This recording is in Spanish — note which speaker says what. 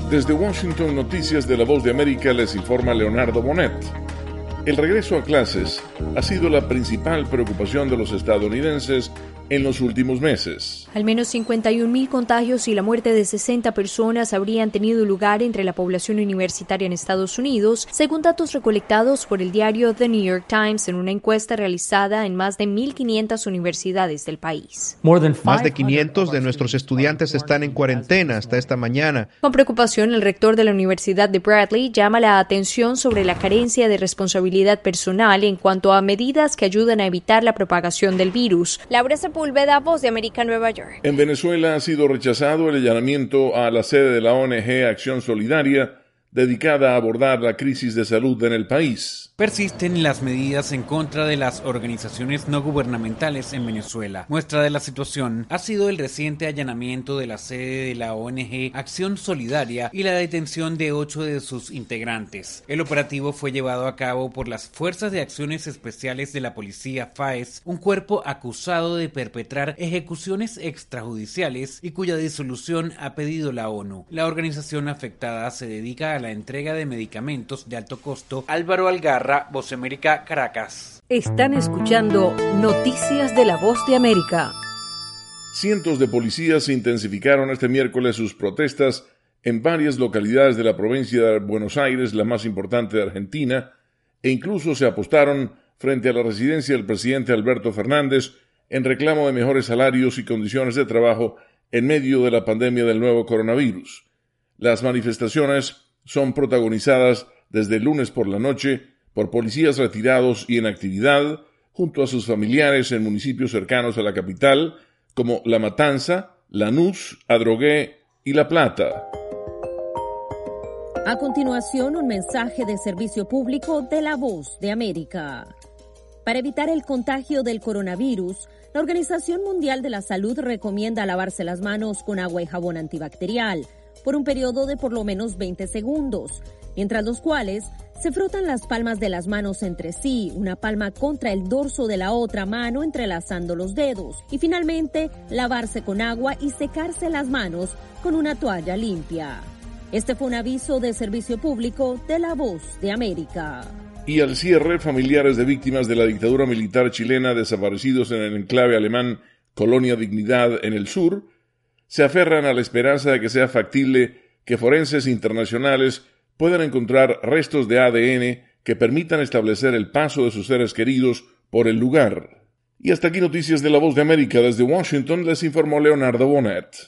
Speaker 1: Desde Washington, Noticias de la Voz de América, les informa Leonardo Bonet. El regreso a clases ha sido la principal preocupación de los estadounidenses en los últimos meses.
Speaker 2: Al menos 51,000 contagios y la muerte de 60 personas habrían tenido lugar entre la población universitaria en Estados Unidos, según datos recolectados por el diario The New York Times en una encuesta realizada en más de 1,500 universidades del país.
Speaker 3: Más de 500 de nuestros estudiantes están en cuarentena hasta esta mañana.
Speaker 2: Con preocupación, el rector de la Universidad de Bradley llama la atención sobre la carencia de responsabilidad personal en cuanto a medidas que ayudan a evitar la propagación del virus. Laura Sepúlveda, Voz de América, Nueva York.
Speaker 1: En Venezuela ha sido rechazado el allanamiento a la sede de la ONG Acción Solidaria, dedicada a abordar la crisis de salud en el país.
Speaker 4: Persisten las medidas en contra de las organizaciones no gubernamentales en Venezuela. Muestra de la situación ha sido el reciente allanamiento de la sede de la ONG Acción Solidaria y la detención de 8 de sus integrantes. El operativo fue llevado a cabo por las Fuerzas de Acciones Especiales de la Policía FAES, un cuerpo acusado de perpetrar ejecuciones extrajudiciales y cuya disolución ha pedido la ONU. La organización afectada se dedica a la entrega de medicamentos de alto costo. Álvaro Algarra, Voz América, Caracas.
Speaker 5: Están escuchando Noticias de la Voz de América.
Speaker 1: Cientos de policías intensificaron este miércoles sus protestas en varias localidades de la provincia de Buenos Aires, la más importante de Argentina, e incluso se apostaron frente a la residencia del presidente Alberto Fernández en reclamo de mejores salarios y condiciones de trabajo en medio de la pandemia del nuevo coronavirus. Las manifestaciones son protagonizadas desde el lunes por la noche por policías retirados y en actividad junto a sus familiares en municipios cercanos a la capital como La Matanza, Lanús, Adrogué y La Plata.
Speaker 6: A continuación, un mensaje de servicio público de la Voz de América. Para evitar el contagio del coronavirus, la Organización Mundial de la Salud recomienda lavarse las manos con agua y jabón antibacterial por un periodo de por lo menos 20 segundos, mientras los cuales se frotan las palmas de las manos entre sí, una palma contra el dorso de la otra mano entrelazando los dedos, y finalmente lavarse con agua y secarse las manos con una toalla limpia. Este fue un aviso de servicio público de la Voz de América.
Speaker 1: Y al cierre, familiares de víctimas de la dictadura militar chilena desaparecidos en el enclave alemán Colonia Dignidad en el sur, se aferran a la esperanza de que sea factible que forenses internacionales puedan encontrar restos de ADN que permitan establecer el paso de sus seres queridos por el lugar. Y hasta aquí Noticias de la Voz de América. Desde Washington les informó Leonardo Bonet.